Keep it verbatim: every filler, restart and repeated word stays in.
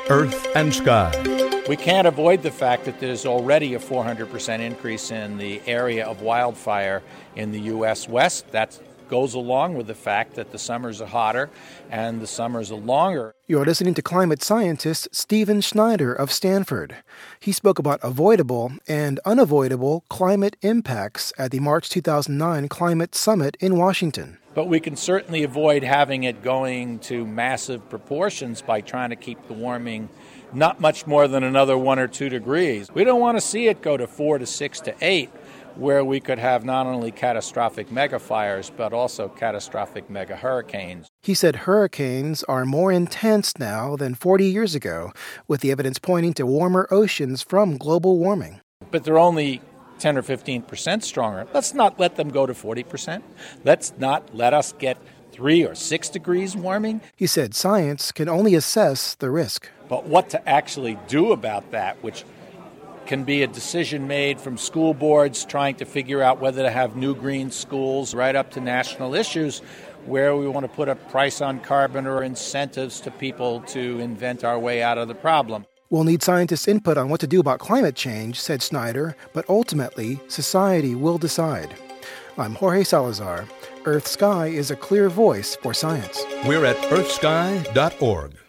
Earth and Sky. We can't avoid the fact that there's already a four hundred percent increase in the area of wildfire in the U S West. That goes along with the fact that the summers are hotter and the summers are longer. You're listening to climate scientist Stephen Schneider of Stanford. He spoke about avoidable and unavoidable climate impacts at the March two thousand nine Climate Summit in Washington. But we can certainly avoid having it going to massive proportions by trying to keep the warming not much more than another one or two degrees. We don't want to see it go to four to six to eight, where we could have not only catastrophic megafires, but also catastrophic mega hurricanes. He said hurricanes are more intense now than forty years ago, with the evidence pointing to warmer oceans from global warming. But they're only ten or fifteen percent stronger. Let's not let them go to forty percent. Let's not let us get three or six degrees warming. He said science can only assess the risk. But what to actually do about that, which can be a decision made from school boards trying to figure out whether to have new green schools, right up to national issues where we want to put a price on carbon or incentives to people to invent our way out of the problem. We'll need scientists' input on what to do about climate change, said Schneider, but ultimately, society will decide. I'm Jorge Salazar. Earth Sky is a clear voice for science. We're at earth sky dot org.